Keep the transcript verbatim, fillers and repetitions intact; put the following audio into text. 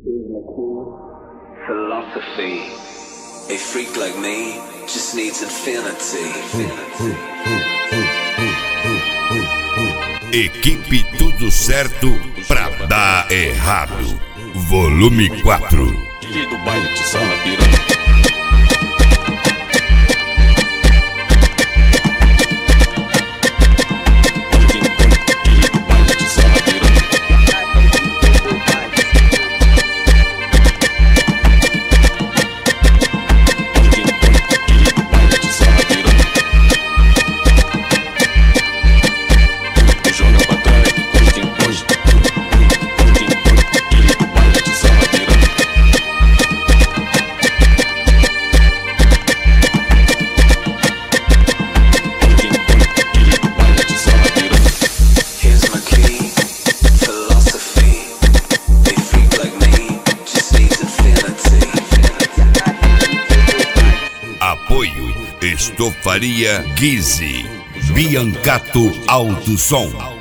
Philosophy. A freak like me just needs infinity. Equipe Tudo Certo pra dar errado. Volume quatro. D J do baile de sala pirata. Apoio Estofaria Guise, Biancato Alto Som.